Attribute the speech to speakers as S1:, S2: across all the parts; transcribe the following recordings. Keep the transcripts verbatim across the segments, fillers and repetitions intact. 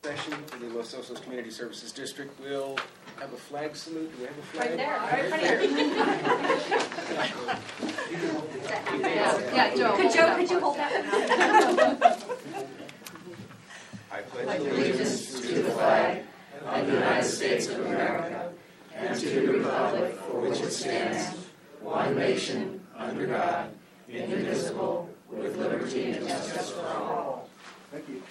S1: session for the Los Osos Community Services District. We'll have a flag salute. Do we have a flag?
S2: Right there, right in front of you. Yeah, yeah, Joe. Could Joe, could you hold that?
S1: I pledge
S3: allegiance to the flag of the United States of America and to the republic for which it stands, one nation, under God, indivisible, with liberty and justice for all.
S1: Thank you.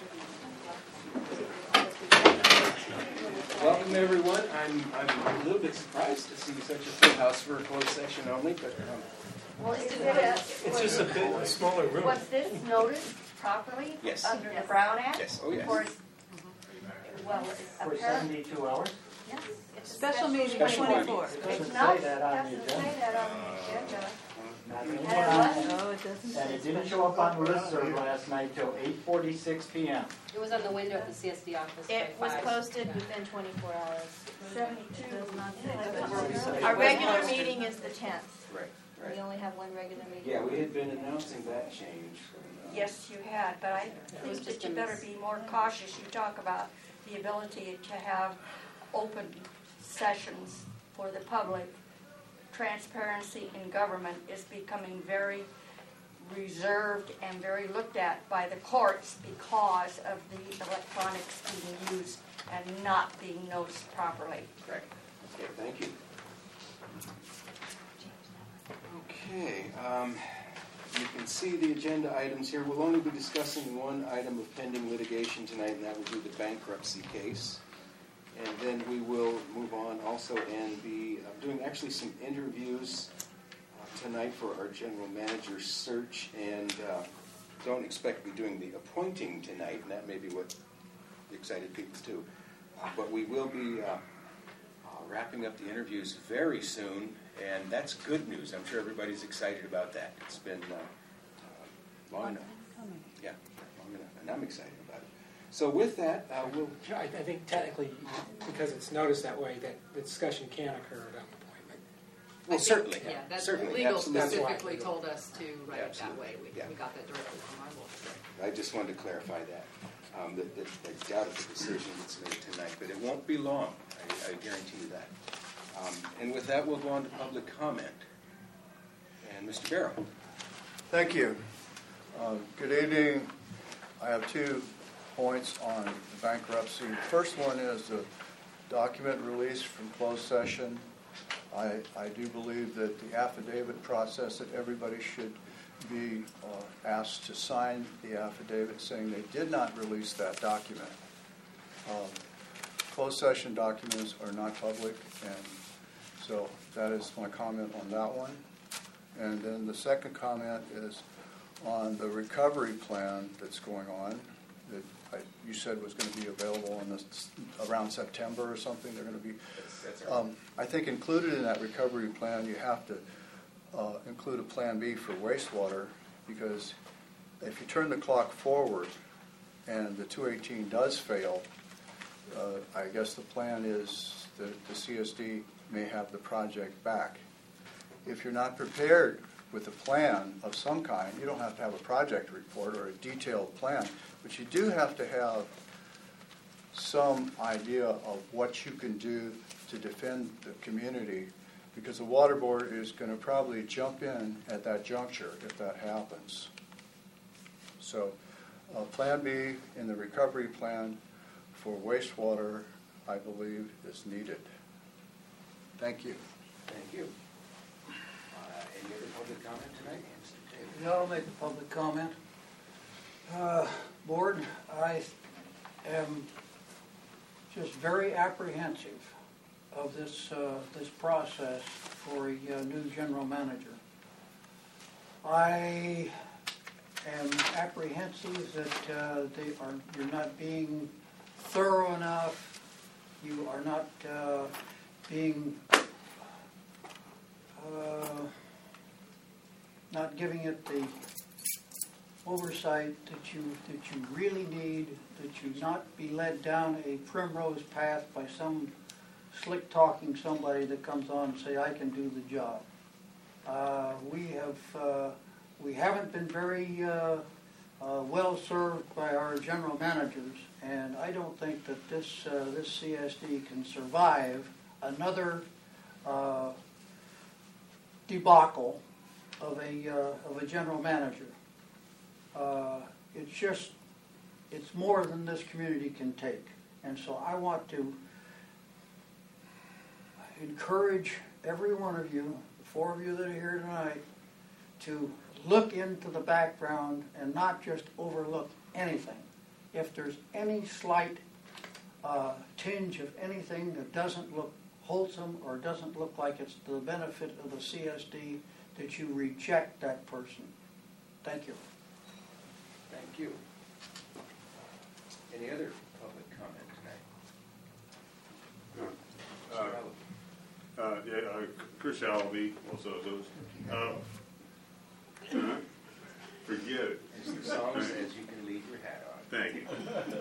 S1: Welcome, everyone. I'm, I'm a little bit surprised to see such a full house for a closed session only, but um,
S4: Well, is it a,
S5: It's just a bit a smaller room.
S4: was this noticed properly?
S1: Yes.
S4: Under the Brown Act?
S1: yes, oh yes.
S4: For, well,
S6: For
S4: apparently,
S6: seventy-two hours?
S4: yes. It's a
S2: Special meeting
S1: Special
S2: twenty-four.
S6: It
S4: It's
S6: doesn't
S4: not,
S6: say that on the
S4: doesn't say
S6: agenda.
S4: that on the agenda.
S6: Not
S4: And it
S6: anymore on
S4: wasn't,
S6: it.
S2: No, it doesn't
S6: And
S2: say
S6: it didn't
S2: special.
S6: show up on the listserv last night till eight forty-six p.m.
S7: It was on the window at the C S D office.
S2: It
S7: by
S2: was
S7: five.
S2: posted
S7: Yeah.
S2: within twenty-four hours.
S4: seventy-two.
S2: Does not say
S4: Yeah,
S2: special. Our regular meeting is the tenth.
S1: Right,
S2: We
S1: right.
S2: only have one regular meeting.
S1: Yeah, we had been announcing that change. uh,
S4: Yes, you had, but I
S7: was
S4: think
S7: just
S4: that you
S7: a
S4: better
S7: mis-
S4: be more cautious. You talk about the ability to have open sessions for the public. Transparency in government is becoming very reserved and very looked at by the courts because of the electronics being used and not being noticed properly.
S1: Correct. Okay, thank you. Okay, um, you can see the agenda items here. We'll only be discussing one item of pending litigation tonight, and that will be the bankruptcy case. And then we will move on also and be uh, doing actually some interviews uh, tonight for our general manager search, and uh, don't expect to be doing the appointing tonight, and that may be what the excited people do. Uh, but we will be uh, uh, wrapping up the interviews very soon, and that's good news. I'm sure everybody's excited about that. It's been uh, uh, long enough. Yeah, long enough, and I'm excited about it. So with that, uh, we'll...
S5: I, I think technically, because it's noticed that way, that the discussion can occur about the appointment.
S1: Well,
S7: I think-
S1: certainly.
S7: Yeah, that's
S1: certainly,
S7: legal
S1: absolutely.
S7: specifically told us to write it that
S1: Absolutely,
S7: way. We,
S1: yeah.
S7: we got that directly from our lawyer.
S1: I just wanted to clarify that. Um, that, that I doubt if the decision gets made tonight, but it won't be long. I, I guarantee you that. Um, and with that, we'll go on to public comment. And Mister Barrow.
S8: Thank you. Uh, good evening. I have two points on the bankruptcy. The first one is the document release from closed session. I, I do believe that the affidavit process, that everybody should be uh, asked to sign the affidavit saying they did not release that document. Um, closed session documents are not public, and so that is my comment on that one. And then the second comment is on the recovery plan that's going on that I, you said was going to be available in this, around September or something. They're going to be.
S1: That's, that's
S8: Um, I think included in that recovery plan, you have to uh, include a Plan B for wastewater, because if you turn the clock forward and the two eighteen does fail, uh, I guess the plan is that the C S D may have the project back. If you're not prepared with a plan of some kind, you don't have to have a project report or a detailed plan, but you do have to have some idea of what you can do to defend the community, because the water board is going to probably jump in at that juncture if that happens. So uh, Plan B in the recovery plan for wastewater, I believe, is needed. Thank you.
S1: Thank you. Uh, any other public comment tonight? Mister Taylor?
S9: Yeah, I'll make a public comment. Uh, Board, I am just very apprehensive of this uh, this process for a uh, new general manager. I am apprehensive that uh, they are you're not being thorough enough. You are not uh, being uh, not giving it the oversight that you that you really need, that you not be led down a primrose path by some slick talking somebody that comes on and say, I can do the job. Uh, we have uh, we haven't been very uh, uh, well served by our general managers And I don't think that this, uh, this C S D can survive another uh, debacle of a, uh, of a general manager. Uh, it's just, it's more than this community can take. And so I want to encourage every one of you, the four of you that are here tonight, to look into the background and not just overlook anything. If there's any slight uh, tinge of anything that doesn't look wholesome or doesn't look like it's to the benefit of the C S D, that you reject that person. Thank you.
S1: Thank you. Any other public comment tonight?
S10: Uh, uh, yeah, uh, Chris Allaby, also those. Uh, forget it.
S1: As the song says, you can leave your hat on.
S10: Thank you.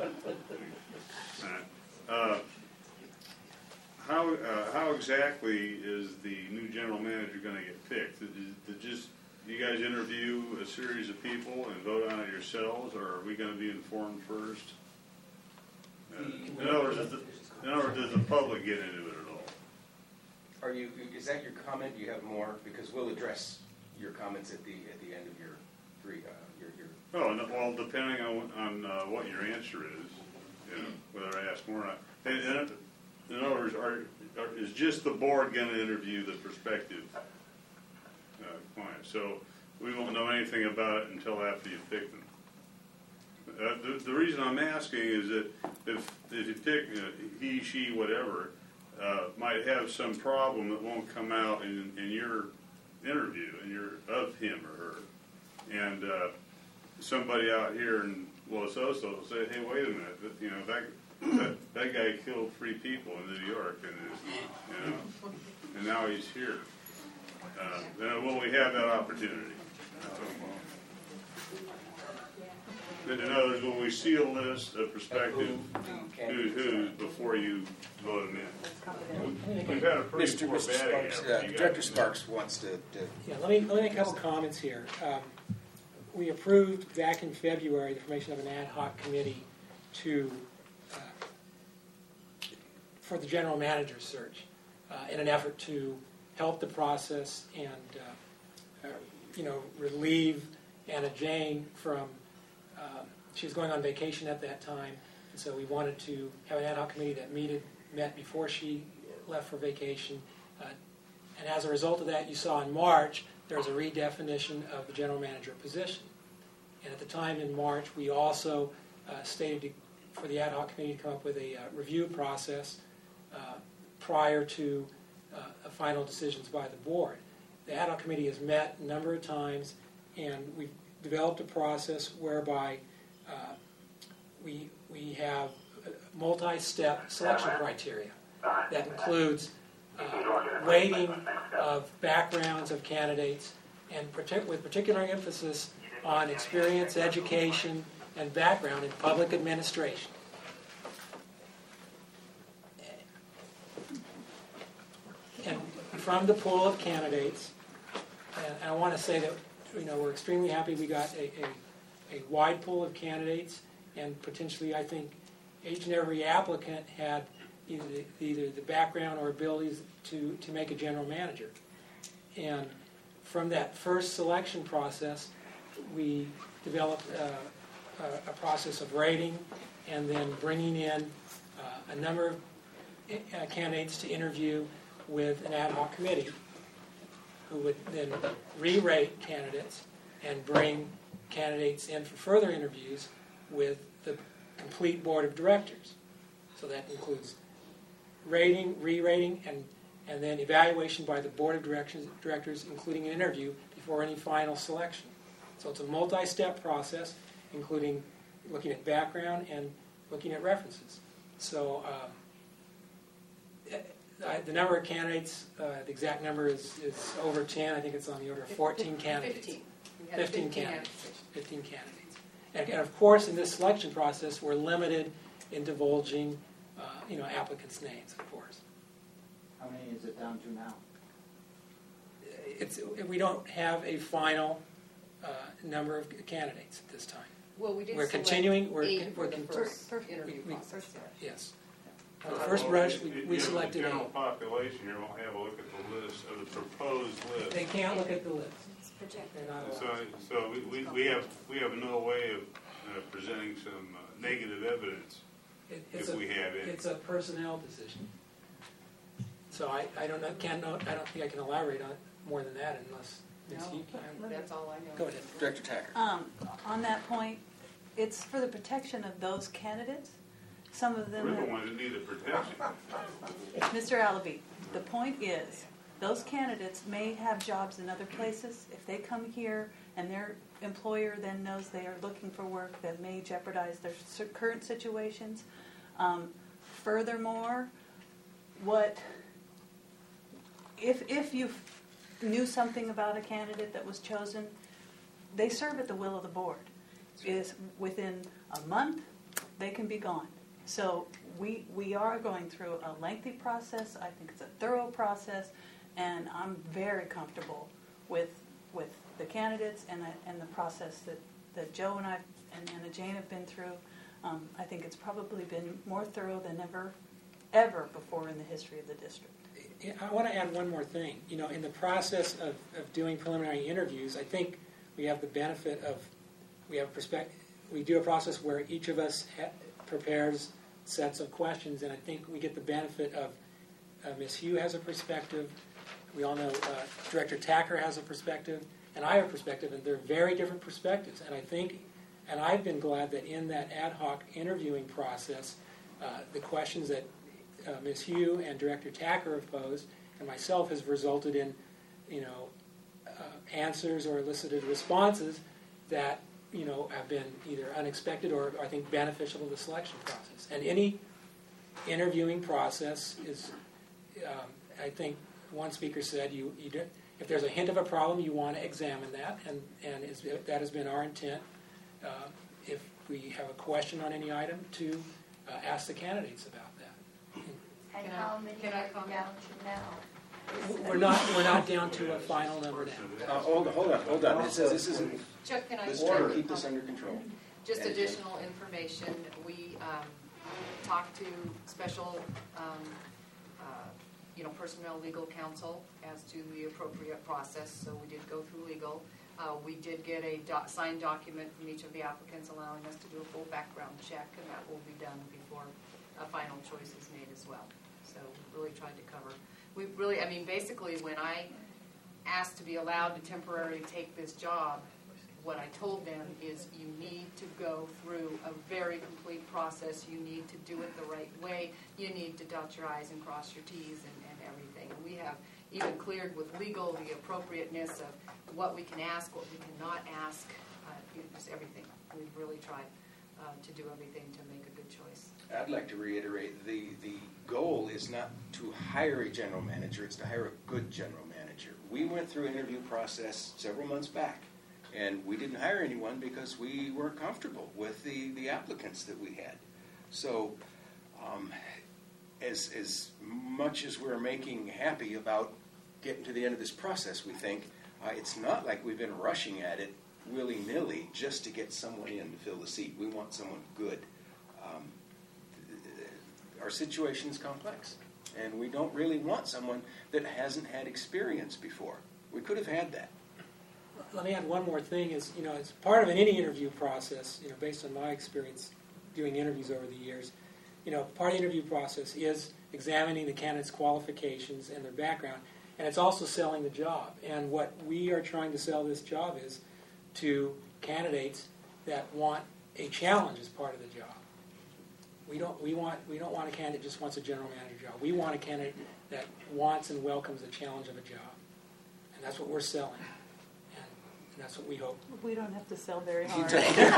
S10: Uh, how uh, how exactly is the new general manager going to get picked? Did, did just do you guys interview a series of people and vote on it yourselves, or are we going to be informed first? Uh, in other words, is the, in other words, does the public get into it at all?
S1: Are you? Is that your comment? Do you have more? Because we'll address your comments at the at the end of your three uh, your your.
S10: Oh, no, well, depending on on uh, what your answer is, you know, whether I ask more or not. And, and in other words, are, are, is just the board going to interview the prospective uh, client? So we won't know anything about it until after you pick them. Uh, the, the reason I'm asking is that if if you pick uh, he, she, whatever, uh, might have some problem that won't come out in, in your interview, and your of him or her, and uh, somebody out here in Los Osos will say, "Hey, wait a minute! That, you know that, that that guy killed three people in New York, and is, you know, and now he's here." Uh, then will we have that opportunity? In other words, will we see a list of prospective who's who before you vote them in? We've had a pretty
S1: Mister
S10: poor
S1: Mister
S10: batting
S1: Sparks,
S10: average.
S1: uh,
S10: You
S1: Director
S10: guys-
S1: Sparks wants to. to
S5: Yeah, let me, let me make a couple comments here. Um, we approved back in February the formation of an ad hoc committee to, uh, for the general manager search uh, in an effort to help the process and, uh, uh, you know, relieve Anna Jane from, uh, she was going on vacation at that time, and so we wanted to have an ad hoc committee that meted, met before she left for vacation. Uh, And as a result of that, you saw in March, there was a redefinition of the general manager position. And at the time in March, we also uh, stated to, for the ad hoc committee to come up with a uh, review process uh, prior to uh, a final decisions by the board. The ad hoc committee has met a number of times, and we've developed a process whereby uh, we, we have multi-step selection criteria that includes Uh, weighting of backgrounds of candidates, and partic- with particular emphasis on experience, education, and background in public administration. And from the pool of candidates, and I want to say that you know we're extremely happy we got a, a, a wide pool of candidates, and potentially I think each and every applicant had either the, either the background or abilities to, to make a general manager. And from that first selection process, we developed uh, a, a process of rating and then bringing in uh, a number of uh, candidates to interview with an ad hoc committee who would then re-rate candidates and bring candidates in for further interviews with the complete board of directors. So that includes rating, re-rating, and, and then evaluation by the board of directors, directors, including an interview before any final selection. So it's a multi-step process, including looking at background and looking at references. So um, I, the number of candidates, uh, the exact number is, is over ten. I think it's on the order of fourteen candidates.
S7: fifteen. We had
S5: fifteen
S7: fifteen
S5: candidates.
S7: applications.
S5: fifteen candidates. And, and of course, in this selection process, we're limited in divulging Uh, you know, applicants' names, of course.
S6: How many is it down to now?
S5: It's, we don't have a final uh, number of candidates at this time.
S7: Well, we did
S5: We're
S7: select
S5: continuing- we're
S7: eight
S5: con-
S7: for
S5: we're
S7: the
S5: con-
S7: first
S9: Perfect.
S7: interview
S5: We- we-
S7: process.
S5: Yes. On the first brush, we,
S10: You-
S5: we
S10: you have
S5: selected
S10: the general
S5: eight.
S10: population here, won't have a look at the list, of the proposed list.
S5: They can't look at the list.
S4: It's projected.
S5: They're not
S10: So,
S5: allowed.
S10: so we, we, we have, we have no way of uh, presenting some uh, negative evidence
S5: It- it's
S10: if
S5: a-
S10: we have any.
S5: It's a personnel decision. So I, I don't know, can, I don't think I can elaborate on it more than that unless Miz
S7: No,
S5: Hugh can.
S7: that's all I know.
S5: Go ahead.
S1: Director Tacker.
S2: Um, on that point, it's for the protection of those candidates. Some of them,
S10: We're the
S2: have-
S10: ones that need the protection.
S2: Mister Alaby, the point is, those candidates may have jobs in other places. If they come here and their employer then knows they are looking for work, that may jeopardize their s- current situations. Um, furthermore, what, if, if you knew something about a candidate that was chosen, they serve at the will of the board. Is within a month, they can be gone. So we, we are going through a lengthy process. I think it's a thorough process, and I'm very comfortable with, with the candidates and the, and the process that, that Joe and I and Anna Jane have been through. Um, I think it's probably been more thorough than ever, ever before in the history of the district.
S5: Yeah, I want to add one more thing. You know, in the process of, of doing preliminary interviews, I think we have the benefit of, we have perspective, we do a process where each of us ha- prepares sets of questions, and I think we get the benefit of uh, Miz Hugh has a perspective, we all know uh, Director Tacker has a perspective, and I have a perspective, and they're very different perspectives. And I think, and I've been glad that in that ad hoc interviewing process, uh, the questions that uh, Miz Hugh and Director Tacker have posed, and myself, has resulted in, you know, uh, answers or elicited responses that, you know, have been either unexpected or, I think, beneficial to the selection process. And any interviewing process is, um, I think, one speaker said, you, you do, if there's a hint of a problem, you want to examine that, and, and is, that has been our intent. Uh, if we have a question on any item, to uh, ask the candidates about that.
S4: And
S7: Can I-
S4: how many
S7: can I
S4: are you
S7: comment?
S4: down to now?
S5: We're not, we're not down to a final number now.
S1: Uh, hold on, hold on, hold on. This, is, this isn't.
S7: Chuck, can I
S1: Let's
S7: just
S1: try
S7: make
S1: to
S7: a
S1: keep this
S7: comment?
S1: under control.
S7: Just
S1: And-
S7: additional information, we um, talked to special, um, uh, you know, personnel legal counsel as to the appropriate process, so we did go through legal. Uh, We did get a doc- signed document from each of the applicants allowing us to do a full background check, and that will be done before a final choice is made as well. So we really tried to cover, we really, I mean, basically, when I asked to be allowed to temporarily take this job, what I told them is you need to go through a very complete process. You need to do it the right way. You need to dot your I's and cross your T's and, and everything. And we have even cleared with legal the appropriateness of what we can ask, what we cannot ask, uh, you know, just everything. We've really tried uh, to do everything to make a good choice.
S1: I'd like to reiterate, the, the goal is not to hire a general manager, it's to hire a good general manager. We went through an interview process several months back, and we didn't hire anyone because we weren't comfortable with the, the applicants that we had. So um, as, as much as we're making happy about getting to the end of this process, we think uh, it's not like we've been rushing at it willy-nilly just to get someone in to fill the seat. We want someone good. Um, our situation is complex, and we don't really want someone that hasn't had experience before. We could have had that.
S5: Let me add one more thing. Is, you know, as part of an any interview process, you know, based on my experience doing interviews over the years, you know, part of the interview process is examining the candidate's qualifications and their background, and it's also selling the job. And what we are trying to sell this job is to candidates that want a challenge as part of the job. We don't we want we don't want a candidate that just wants a general manager job. We want a candidate that wants and welcomes the challenge of a job, and that's what we're selling. And that's what we hope.
S2: We don't have to sell very hard.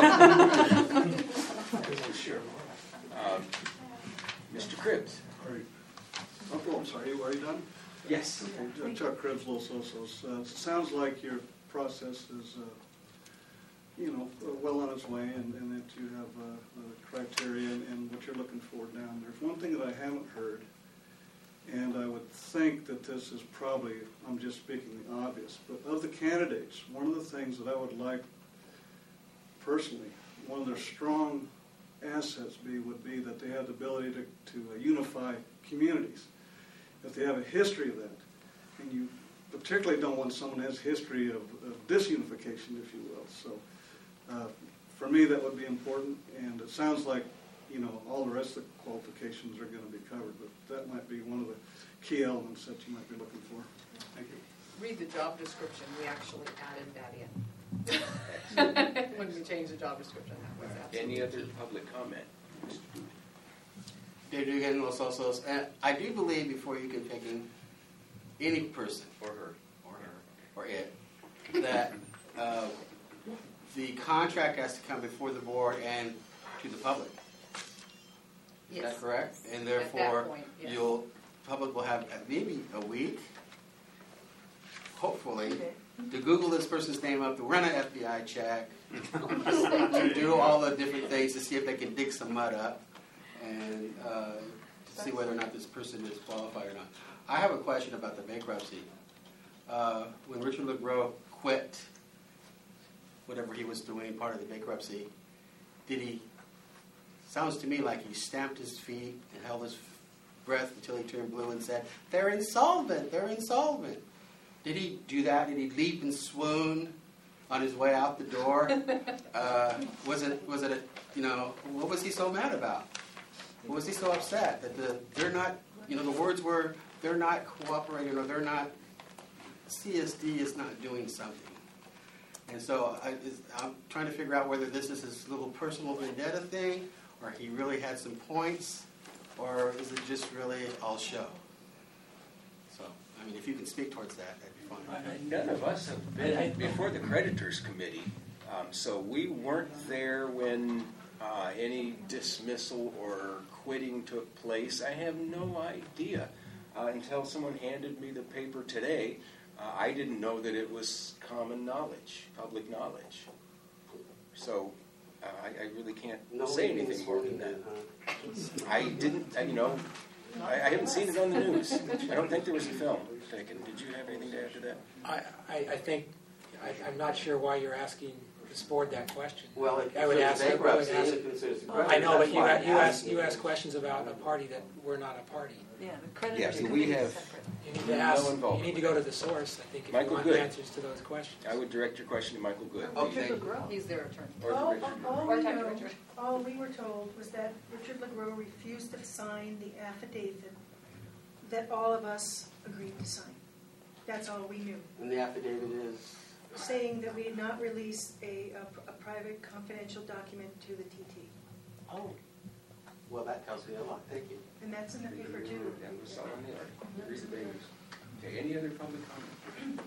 S1: Sure. Um, Mister Cribbs.
S11: Are you, oh, I'm sorry, are you done?
S1: Yes.
S11: Okay, Chuck Cribbs, Los Osos. Uh, it sounds like your process is, uh, you know, well on its way, and, and that you have uh, the criteria and, and what you're looking for down there. There's one thing that I haven't heard, and I would think that this is probably, I'm just speaking the obvious, but of the candidates, one of the things that I would like personally one of their strong assets be, would be that they have the ability to, to uh, unify communities. If they have a history of that, and you particularly don't want someone who has a history of, of disunification, if you will. So uh, for me, that would be important, and it sounds like, you know, all the rest of the qualifications are going to be covered, but that might be one of the key elements that you might be looking for. Thank you.
S7: Read the job description, we actually added that in. When we changed the job description, that was absolutely
S1: Any other
S7: key.
S1: public comment?
S3: Dave Dugan, Los Osos, and I do believe before you can pick in any person,
S1: Or her?
S3: or her, or it, that uh, the contract has to come before the board and to the public. Is
S7: Yes.
S3: that correct? And
S7: At that
S3: therefore,
S7: point, yes.
S3: you'll, public will have maybe a week, hopefully, to Google this person's name up, to run an F B I check, to do all the different things to see if they can dig some mud up, and uh, to see whether or not this person is qualified or not. I have a question about the bankruptcy. Uh, when Richard LeGros quit whatever he was doing, part of the bankruptcy, did he, sounds to me like he stamped his feet and held his breath until he turned blue and said, "They're insolvent, they're insolvent." Did he do that? Did he leap and swoon on his way out the door? Uh, was it, was it a, you know, what was he so mad about? What was he so upset that the, they're not, you know, the words were, they're not cooperating, or they're not, C S D is not doing something. And so I, is, I'm trying to figure out whether this is his little personal vendetta thing, or he really had some points, or is it just really all show? So, I mean, if you can speak towards that, that'd be fine.
S1: None of us have been before the creditors committee, um, so we weren't there when uh, any dismissal or quitting took place. I have no idea uh, until someone handed me the paper today. Uh, I didn't know that it was common knowledge, public knowledge. So uh, I, I really can't
S3: No
S1: say
S3: one
S1: anything more than
S3: is
S1: that.
S3: holding it,
S1: I didn't, I, you know, I, I haven't seen it on the news. I don't think there was a film taken. Did you have anything to add to that?
S5: I, I, I think, I, I'm not sure why you're asking this board that question.
S3: Well, it
S5: I would
S3: concerns
S5: ask, I would
S3: bankruptcy,
S5: ask-
S3: and it concerns the
S5: I know, but
S3: creditors.
S5: you,
S3: That's
S5: a- you
S3: why I'm
S5: ask, you
S3: asking.
S5: ask questions about a party that we're not a party.
S2: Yeah, the creditors
S1: Yeah, so we
S2: committee is
S1: have-
S2: separate.
S5: You need to
S1: No
S5: ask, you
S1: involvement.
S5: need to go to the source, I think, if you
S1: Michael
S5: want
S1: Good.
S5: answers to those questions.
S1: I would direct your question to Michael Good.
S3: Okay.
S7: He's their attorney.
S1: Or to
S12: All,
S1: Richard.
S12: all
S7: Or
S12: we
S7: Tucker
S12: know,
S7: Richard.
S12: all we were told was that Richard LeGros refused to sign the affidavit that all of us agreed to sign. That's all we knew,
S3: And the affidavit is,
S12: saying that we had not released a, a, a private confidential document to the T T.
S3: oh, well, that tells me a lot, thank you.
S12: And that's in the paper too.
S1: That was all in there. Read the papers. Okay, any other public comment?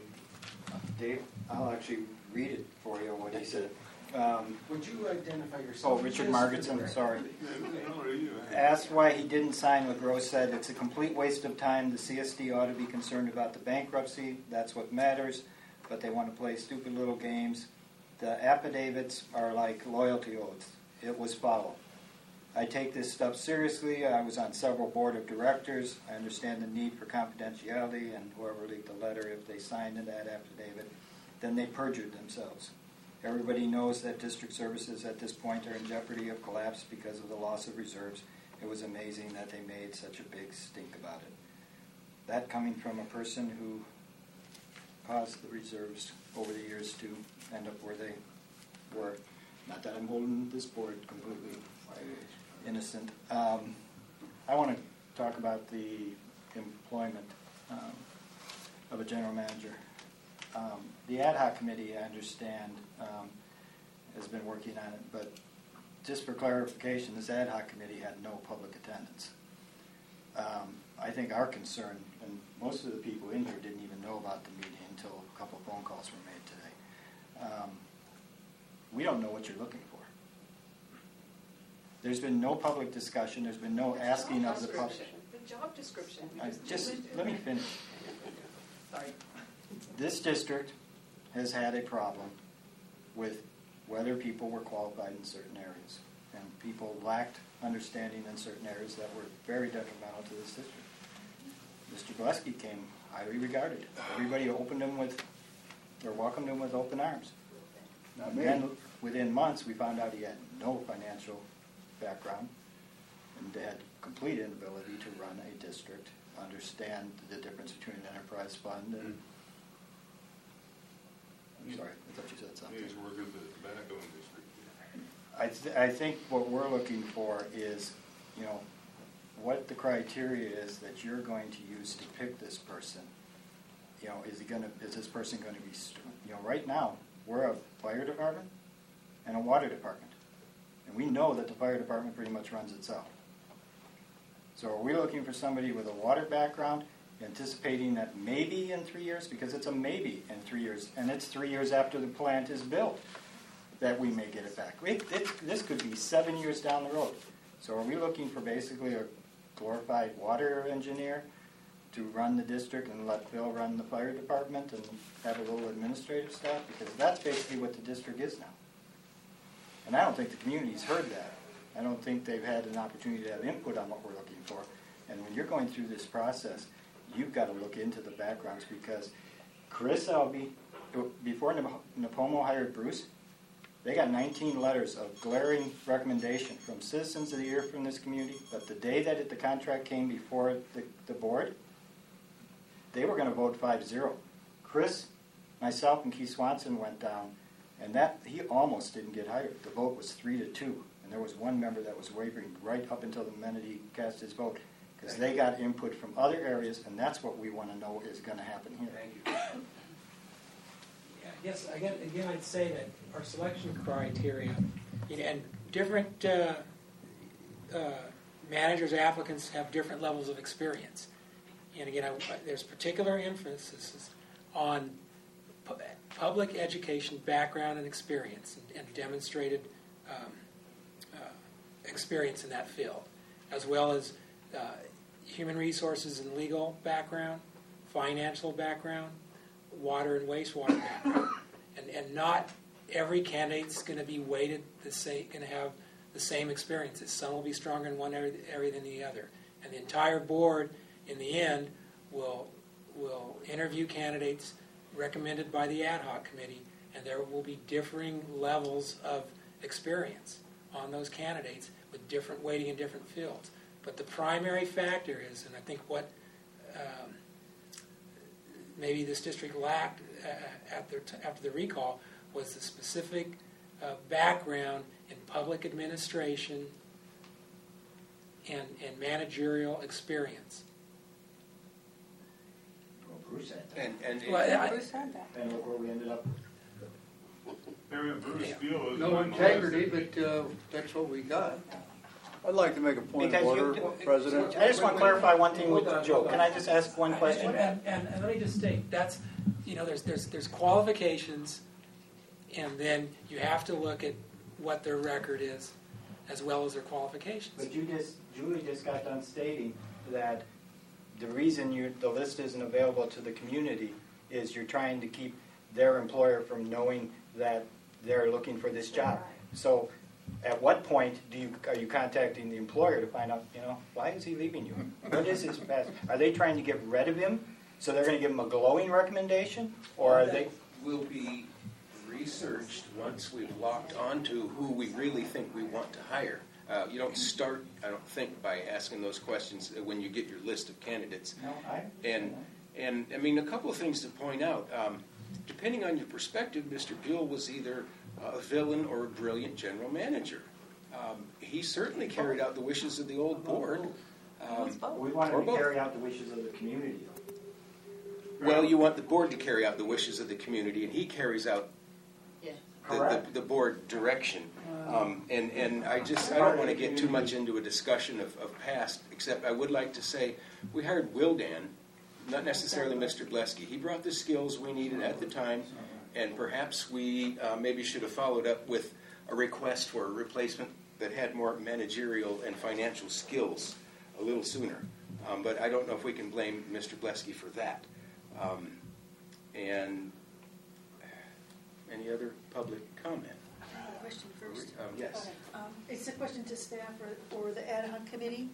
S6: Dave, I'll actually read it for you, what he said. Um,
S1: Would you identify yourself?
S6: Oh, Richard
S1: Just for the
S6: Margetson,
S1: record.
S6: sorry.
S10: How are you?
S6: Asked why he didn't sign what Rose said, it's a complete waste of time. The C S D ought to be concerned about the bankruptcy. That's what matters. But they want to play stupid little games. The affidavits are like loyalty oaths. It was followed. I take this stuff seriously. I was on several board of directors. I understand the need for confidentiality, and whoever leaked the letter, if they signed in that affidavit, then they perjured themselves. Everybody knows that district services at this point are in jeopardy of collapse because of the loss of reserves. It was amazing that they made such a big stink about it. That coming from a person who caused the reserves over the years to end up where they were. Not that I'm holding this board completely innocent. Um, I want to talk about the employment um, of a general manager. Um, the ad hoc committee, I understand, um, has been working on it, but just for clarification, this ad hoc committee had no public attendance. Um, I think our concern, and most of the people in here didn't even know about the meeting until a couple phone calls were made today. Um, we don't know what you're looking for. There's been no public discussion. There's been no asking of the public.
S7: The job description. we
S6: I
S7: just
S6: Just,
S7: did it.
S6: let me finish.
S7: Sorry.
S6: This district has had a problem with whether people were qualified in certain areas. And people lacked understanding in certain areas that were very detrimental to this district. Mister Gillespie came highly regarded. Everybody opened him with, or welcomed him with open arms.
S8: Not me.
S6: Then within months, we found out he had no financial background and had complete inability to run a district, understand the difference between an enterprise fund and, I'm sorry, I thought you said something.
S13: He's working for the tobacco industry.
S6: I, th- I think what we're looking for is, you know, what the criteria is that you're going to use to pick this person. You know, is he going to, is this person going to be, st- you know, right now, we're a fire department and a water department. And we know that the fire department pretty much runs itself. So are we looking for somebody with a water background, anticipating that maybe in three years, because it's a maybe in three years, and it's three years after the plant is built, that we may get it back. It, it, this could be seven years down the road. So are we looking for basically a glorified water engineer to run the district and let Bill run the fire department and have a little administrative staff? Because that's basically what the district is now. And I don't think the community's heard that. I don't think they've had an opportunity to have input on what we're looking for. And when you're going through this process, you've got to look into the backgrounds, because Chris Albee, before Napomo hired Bruce, they got nineteen letters of glaring recommendation from citizens of the year from this community, but the day that it, the contract came before the, the board, they were going to vote five zero. Chris, myself, and Keith Swanson went down, and that he almost didn't get hired. The vote was three to two, and there was one member that was wavering right up until the minute he cast his vote, because they got input from other areas, and that's what we want to know is going to happen here.
S1: Thank you.
S5: Yeah, yes, again, again, I'd say that our selection criteria, you know, and different uh, uh, managers, applicants have different levels of experience. And again, I, there's particular emphasis on pu- public education background and experience, and, and demonstrated um, uh, experience in that field, as well as uh, human resources and legal background, financial background, water and wastewater background. And, and not every candidate's going to be weighted the same, going to have the same experiences. Some will be stronger in one area, area than the other. And the entire board, in the end, will will interview candidates recommended by the ad hoc committee, and there will be differing levels of experience on those candidates with different weighting in different fields. But the primary factor is, and I think what um, maybe this district lacked uh, after, after the recall, was the specific uh, background in public administration and, and managerial experience.
S6: Well, Bruce had that.
S1: And, and
S5: Well, I-
S2: Bruce had that.
S6: And look where we ended up.
S10: Aaron Bruce Beal is
S9: No
S10: on the
S9: integrity,
S10: list.
S9: but uh, that's what we got.
S8: I'd like to make a point of
S6: Because
S8: order,
S6: you-
S8: President.
S6: I just want to clarify one thing with
S5: Hold on,
S6: Joe.
S5: hold on.
S6: Can I just ask one question?
S5: And, and, and let me just state, that's, you know, there's, there's, there's qualifications, and then you have to look at what their record is, as well as their qualifications.
S6: But you just, Julie just got done stating that the reason you, the list isn't available to the community is you're trying to keep their employer from knowing that they're looking for this job. So at what point do you, are you contacting the employer to find out, you know, why is he leaving you? What is his past? Are they trying to get rid of him, so they're going to give him a glowing recommendation? Or are they...
S1: will be researched once we've locked onto who we really think we want to hire. Uh, you don't start, I don't think, by asking those questions when you get your list of candidates.
S6: No, I...
S1: And, and I mean, a couple of things to point out. Um, depending on your perspective, Mister Buell was either a villain or a brilliant general manager. Um, he certainly carried out the wishes of the old board. Um,
S6: We want
S1: or
S6: to
S1: both.
S6: carry out the wishes of the community.
S1: Well, you want the board to carry out the wishes of the community, and he carries out
S7: Yeah.
S1: the,
S6: Correct.
S1: the, the board direction. Um, and, and I just, I don't want to get too much into a discussion of, of past, except I would like to say, we hired Wildan, not necessarily Mister Blesky. He brought the skills we needed at the time, and perhaps we uh, maybe should have followed up with a request for a replacement that had more managerial and financial skills a little sooner. Um, but I don't know if we can blame Mister Blesky for that. Um, and any other public comment?
S12: Question first.
S1: Um, yes.
S12: Um, It's a question to staff or, or the ad hoc committee.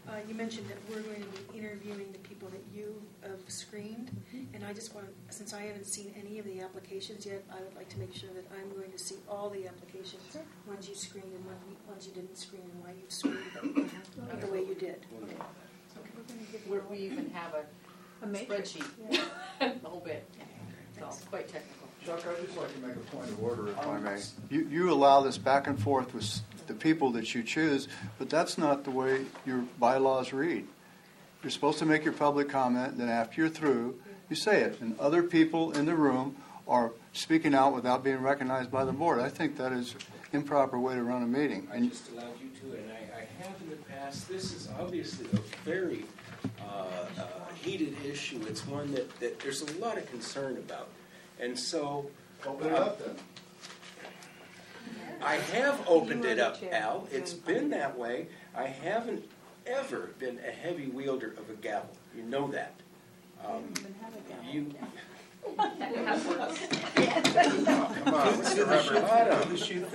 S12: Uh, you mentioned that we're going to be interviewing the people that you have screened, and I just want, since I haven't seen any of the applications yet, I would like to make sure that I'm going to see all the applications, ones you screened and one- ones you didn't screen, and why you screened them the way you did. Okay. So we're going to give you
S7: We're-
S12: all-
S7: We even have a
S2: A matrix.
S7: spreadsheet,
S12: Yeah.
S7: the whole bit. So it's quite technical.
S8: Chuck, I'd just like to make a point of order, if I may. You, you allow this back and forth with s- the people that you choose, but that's not the way your bylaws read. You're supposed to make your public comment, then after you're through, you say it. And other people in the room are speaking out without being recognized by the board. I think that is improper way to run a meeting.
S14: I
S8: And
S14: just allowed you to, and I, I have in the past. This is obviously a very uh, uh, heated issue. It's one that, that there's a lot of concern about. And so...
S8: Open it up then.
S14: I have opened
S2: You are
S14: it
S2: the
S14: up,
S2: chair.
S14: Al. It's been that way. I haven't ever been a heavy wielder of a gavel. You know that. Um,
S2: Even have a gavel.
S14: you...
S1: Come on, what's the rubber bottom?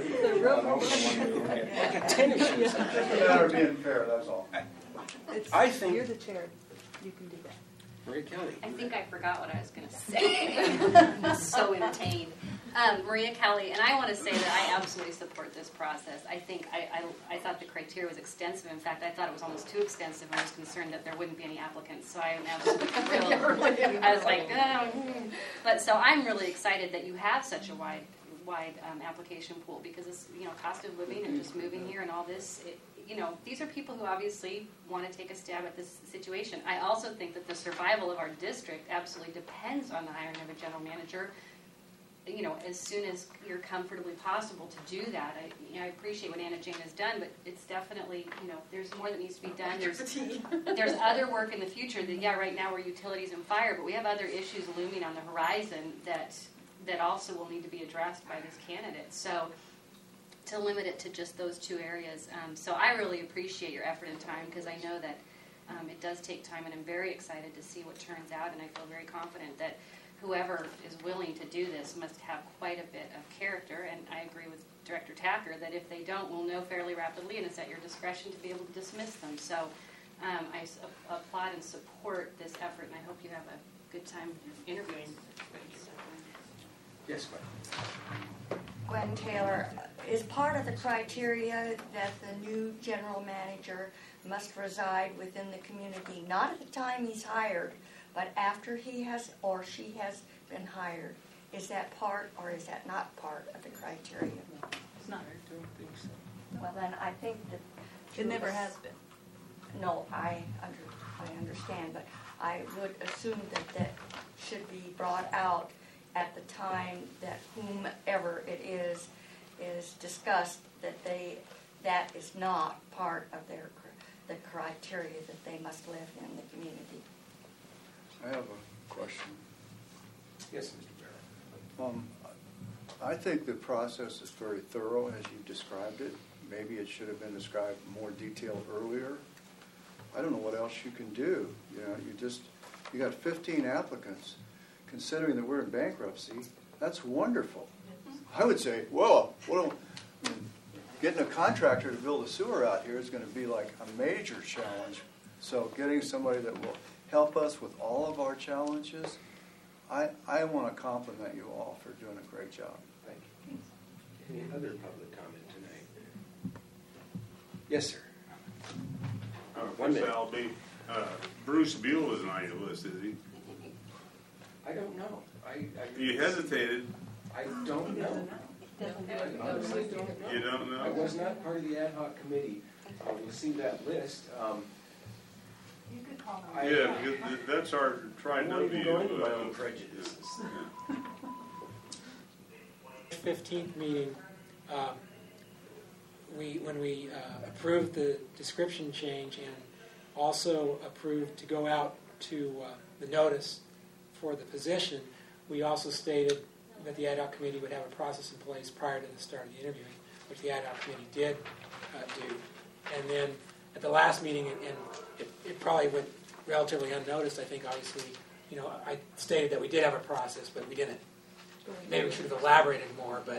S14: Like a tennis shoe.
S8: It's a matter of being fair, that's all.
S2: It's-
S14: I think-
S2: You're the chair. You can do that.
S14: Maria Kelly.
S15: I think I forgot what I was going to say. I'm so entertained. Um, Maria Kelly, and I want to say that I absolutely support this process. I think I, I, I thought the criteria was extensive. In fact, I thought it was almost too extensive. I was concerned that there wouldn't be any applicants. So I am absolutely thrilled. I was like, oh. hmm. But so I'm really excited that you have such a wide, wide um, application pool because it's, you know, cost of living and just moving here and all this. It, you know, these are people who obviously want to take a stab at this situation. I also think that the survival of our district absolutely depends on the hiring of a general manager. You know, as soon as you're comfortably possible to do that. I, you know, I appreciate what Anna Jane has done, but it's definitely, you know, there's more that needs to be done. There's, there's other work in the future that, yeah, right now we're utilities and fire, but we have other issues looming on the horizon that that also will need to be addressed by this candidate. So to limit it to just those two areas. Um, so I really appreciate your effort and time because I know that um, it does take time, and I'm very excited to see what turns out, and I feel very confident that whoever is willing to do this must have quite a bit of character, and I agree with Director Tacker that if they don't, we'll know fairly rapidly, and it's at your discretion to be able to dismiss them. So um, I s- applaud and support this effort, and I hope you have a good time interviewing.
S14: Yes, Gwen.
S4: Gwen Taylor, is part of the criteria that the new general manager must reside within the community, not at the time he's hired, but after he has or she has been hired? Is that part or is that not part of the criteria?
S2: It's not.
S14: I don't think so.
S4: Well, then I think that...
S2: It never has been.
S4: No, I under, I understand, but I would assume that that should be brought out at the time that whomever it is is discussed, that they that is not part of their the criteria that they must live in the community.
S8: I have a question.
S14: Yes, Mister Barrett.
S8: Um, I think the process is very thorough as you described it. Maybe it should have been described more detailed earlier. I don't know what else you can do. You know, you just, you got fifteen applicants. Considering that we're in bankruptcy, that's wonderful. I would say, well, well, getting a contractor to build a sewer out here is going to be like a major challenge. So getting somebody that will help us with all of our challenges, I, I want to compliment you all for doing a great job.
S14: Thank you. Any other public comment tonight? Yes, sir.
S10: Uh,
S14: One
S10: first
S14: minute.
S10: I'll be, uh, Bruce Buell isn't on your list, is he?
S14: I don't know. I, I,
S10: You hesitated.
S14: I don't know. I honestly don't know.
S10: You don't know?
S14: I was not part of the ad hoc committee. Uh, we'll see that list. Um,
S2: You could call them.
S14: I-
S10: Yeah, because th- that's our
S14: I
S10: tri-W.
S14: won't even go into my
S10: uh,
S14: own prejudices.
S5: fifteenth meeting, um, we, when we uh, approved the description change and also approved to go out to uh, the notice for the position, we also stated that the ad hoc committee would have a process in place prior to the start of the interviewing, which the ad hoc committee did uh, do. And then at the last meeting, and, and it, it probably went relatively unnoticed, I think, obviously, you know, I stated that we did have a process, but we didn't. Maybe we should have elaborated more, but,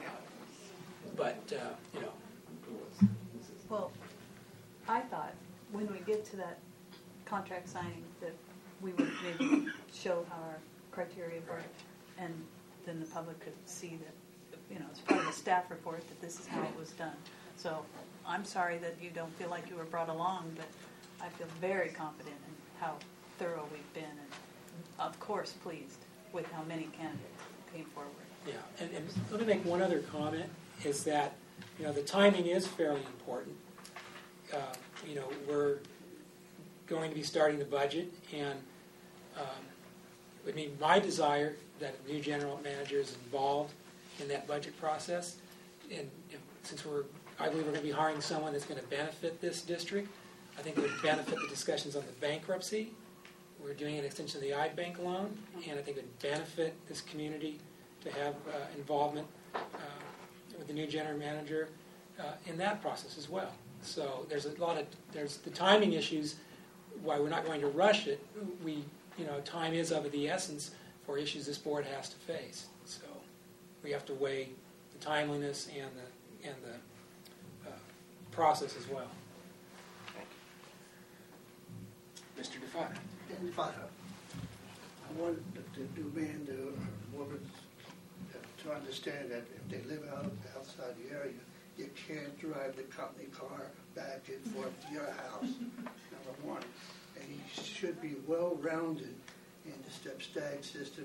S5: but uh, you know.
S2: Well, I thought when we get to that contract signing, that we would maybe show how our criteria work, and then the public could see that, you know, it's part of the staff report that this is how it was done. So I'm sorry that you don't feel like you were brought along, but I feel very confident in how thorough we've been, and of course pleased with how many candidates came forward.
S5: Yeah, and, and let me make one other comment, is that, you know, the timing is fairly important. Uh, you know, we're going to be starting the budget, and um, I mean, my desire that a new general manager is involved in that budget process, and you know, since we're, I believe we're going to be hiring someone that's going to benefit this district, I think it would benefit the discussions on the bankruptcy. We're doing an extension of the I-Bank loan, and I think it would benefit this community to have uh, involvement uh, with the new general manager uh, in that process as well. So there's a lot of, there's the timing issues, why we're not going to rush it. We, you know, time is of the essence for issues this board has to face. So we have to weigh the timeliness and the, and the uh, process as well.
S14: Mister DeFato.
S16: I wanted the new man, the woman, to understand that if they live out outside the area, you can't drive the company car back and forth to your house, number one. And he should be well-rounded in the step-stag system,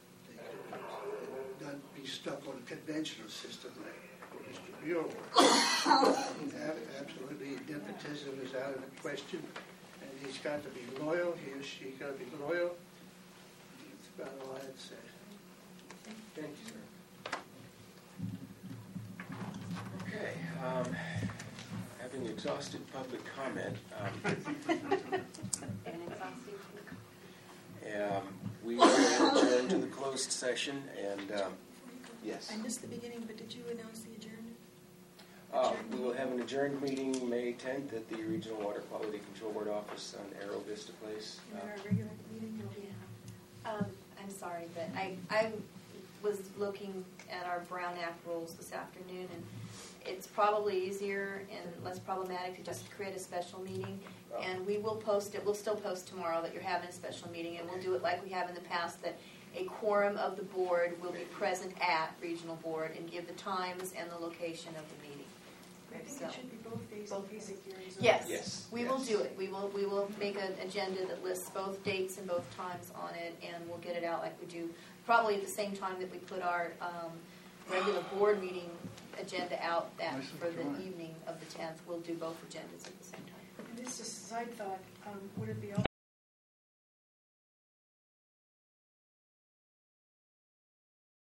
S16: and not be stuck on a conventional system like Mister Muir works. Absolutely, nepotism is out of the question. And he's got to be loyal, he or she got to be loyal. That's about all I had to say.
S14: Thank you, sir. Okay, um, having exhausted public comment, um, um, we will adjourn to the closed session, and um, yes.
S12: I missed the beginning, but did you announce the adjournment?
S14: Uh, we will have an adjourned meeting May tenth at the Regional Water Quality Control Board office on Arrow Vista Place.
S12: And
S14: Uh,
S12: our regular meeting will be.
S17: Um, I'm sorry, but I, I was looking at our Brown Act rules this afternoon, and it's probably easier and less problematic to just create a special meeting. And we will post it, we'll still post tomorrow that you're having a special meeting, and we'll do it like we have in the past, that a quorum of the board will be present at Regional Board and give the times and the location of the meeting.
S12: I think
S17: So-
S12: it should be both days in case it carries over.
S17: Yes,
S14: Yes.
S17: we will do it. We will, we will make an agenda that lists both dates and both times on it, and we'll get it out like we do, probably at the same time that we put our um, regular board meeting agenda out that
S16: Nice
S17: for the
S16: try.
S17: evening of the tenth. We'll do both agendas at the same time.
S12: And this is a side thought, um, would it be also